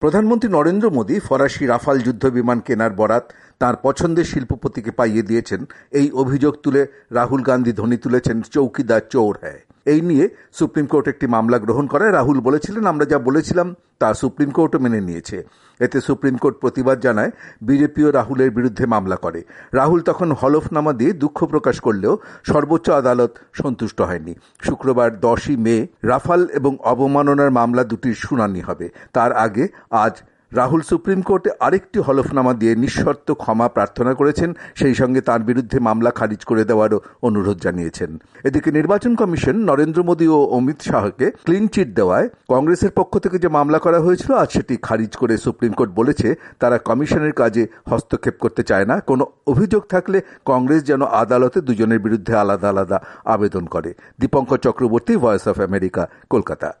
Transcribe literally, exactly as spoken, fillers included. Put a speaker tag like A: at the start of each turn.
A: প্রধানমন্ত্রী নরেন্দ্র মোদী ফরাসি রাফাল যুদ্ধ বিমান কেনার বরাত তাঁর পছন্দের শিল্পপতিকে পাইয়ে দিয়েছেন, এই অভিযোগ তুলে রাহুল গান্ধী ধ্বনি তুলেছেন চৌকিদার চোর হ্যায়। এই নিয়ে সুপ্রিম কোর্ট একটি মামলা গ্রহণ করায় রাহুল বলেছিলেন, আমরা যা বলেছিলাম তা সুপ্রিম কোর্টও মেনে নিয়েছে। এতে সুপ্রিম কোর্ট প্রতিবাদ জানায়, বিজেপিও রাহুলের বিরুদ্ধে মামলা করে। রাহুল তখন হলফনামা দিয়ে দুঃখ প্রকাশ করলেও সর্বোচ্চ আদালত সন্তুষ্ট হয়নি। শুক্রবার দশই মে রাফাল এবং অবমাননার মামলা দুটির শুনানি হবে। তার আগে আজ রাহুল সুপ্রিম কোর্টে আরেকটি হলফনামা দিয়ে নিঃশর্ত ক্ষমা প্রার্থনা করেছেন, সেই সঙ্গে তার বিরুদ্ধে মামলা খারিজ করে দেওয়ারও অনুরোধ জানিয়েছেন। এদিকে নির্বাচন কমিশন নরেন্দ্র মোদী ও অমিত শাহকে ক্লিন চিট দেওয়ায় কংগ্রেসের পক্ষ থেকে যে মামলা করা হয়েছিল আজ সেটি খারিজ করে সুপ্রিম কোর্ট বলেছে, তারা কমিশনের কাজে হস্তক্ষেপ করতে চায় না। কোনো অভিযোগ থাকলে কংগ্রেস যেন আদালতে দুজনের বিরুদ্ধে আলাদা আলাদা আবেদন করে। Dipankar Chakraborty, voice of America, Kolkata.